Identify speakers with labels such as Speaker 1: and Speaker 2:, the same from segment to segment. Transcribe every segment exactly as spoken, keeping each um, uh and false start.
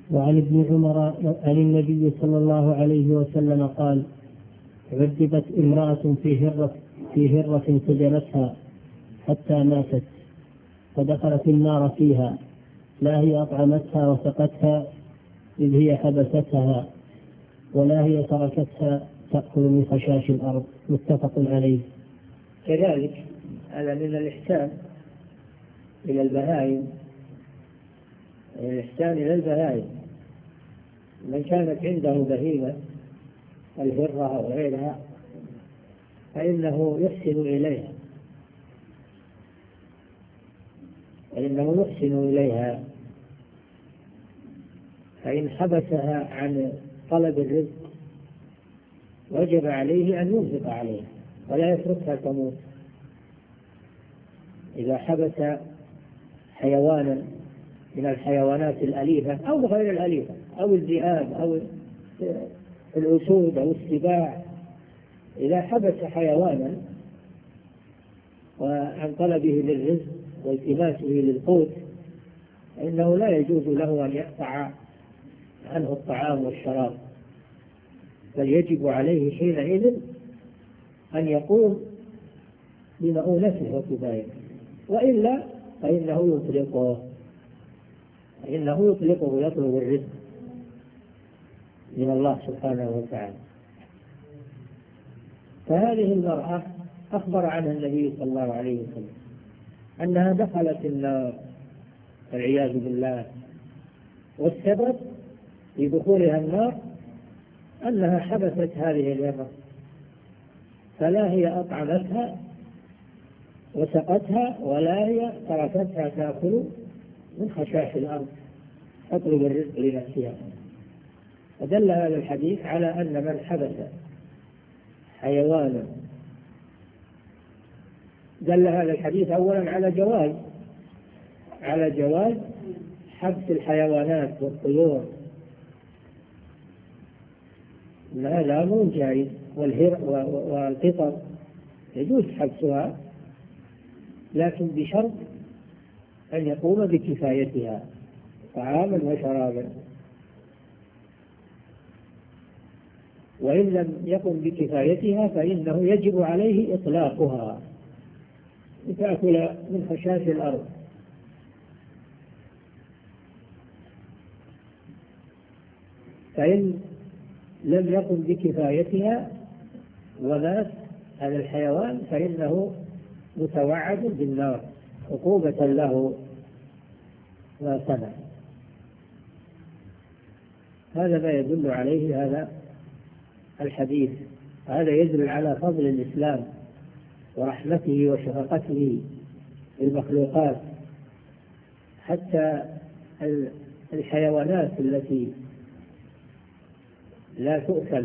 Speaker 1: وعن ابن عمر عن النبي صلى الله عليه وسلم قال: عذبت امرأة في هرة في هرة سجنتها حتى ماتت فدخلت النار فيها، لا هي أطعمتها وسقتها إذ هي حبستها، ولا هي تركتها تأكل من خشاش الأرض. متفق عليه.
Speaker 2: كذلك هذا من الإحسان إلى البهائم، الإحسان إلى البهائم. من كانت عنده بهيمة الهرة أو غيرها فإنه يحسن إليها فإنه يحسن إليها فإن حبسها عن طلب الرزق وجب عليه أن ينفق عليها ولا يتركها تموت. إذا حبس حيوانا من الحيوانات الأليفة أو غير الأليفة أو الذئاب أو الأسود أو السباع، إذا حبس حيوانا وعن طلبه للرزق والتماسه للقوت فإنه لا يجوز له أن يقطع عنه الطعام والشراب، بل يجب عليه حينئذ أن يقوم بمؤونته وكفايته، وإلا فإنه يطلقه فإنه يطلقه يطلب الرزق من الله سبحانه وتعالى. فهذه المرأة أخبر عنها النبي صلى الله عليه وسلم أنها دخلت النار والعياذ بالله، والسبب في دخولها النار أنها حبست هذه الهرة، فلا هي أطعمتها وسقتها ولا هي تركتها تأكل من خشاش الأرض تطلب الرزق لنفسها. فدل هذا الحديث على أن من حبس حيوانا، دل هذا الحديث أولا على جواز على جواز حبس الحيوانات والطيور، إن هذا أمر جائز، والقطط يجوز حبسها لكن بشرط أن يقوم بكفايتها طعاما وشرابا، وإن لم يقم بكفايتها فإنه يجب عليه إطلاقها لتأكل من خشاش الأرض. فإن لم يقم بكفايتها ومات هذا الحيوان فإنه متوعد بالنار عقوبة له ما صنع. هذا ما يدل عليه هذا الحديث. هذا يدل على فضل الإسلام ورحمته وشفقته بالمخلوقات، حتى الحيوانات التي لا تؤكل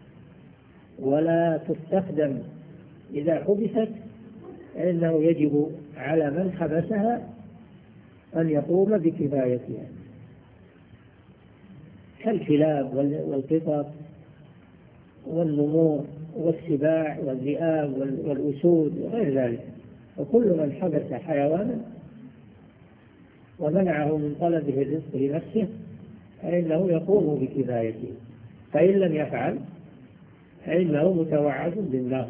Speaker 2: ولا تستخدم إذا حبست فإنه يجب على من حبسها أن يقوم بكفايتها، كالكلاب والقطط والنمور والسباع والذئاب والأسود وغير ذلك. وكل من حبس حيوانا ومنعه من طلبه الرزق لنفسه فإنه يقوم بكفايته، فإن لم يفعل فإنه متوعد بالنار.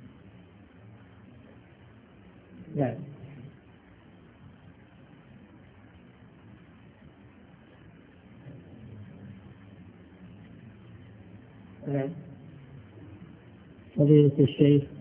Speaker 2: نعم. نعم.
Speaker 1: فضيلة الشيخ،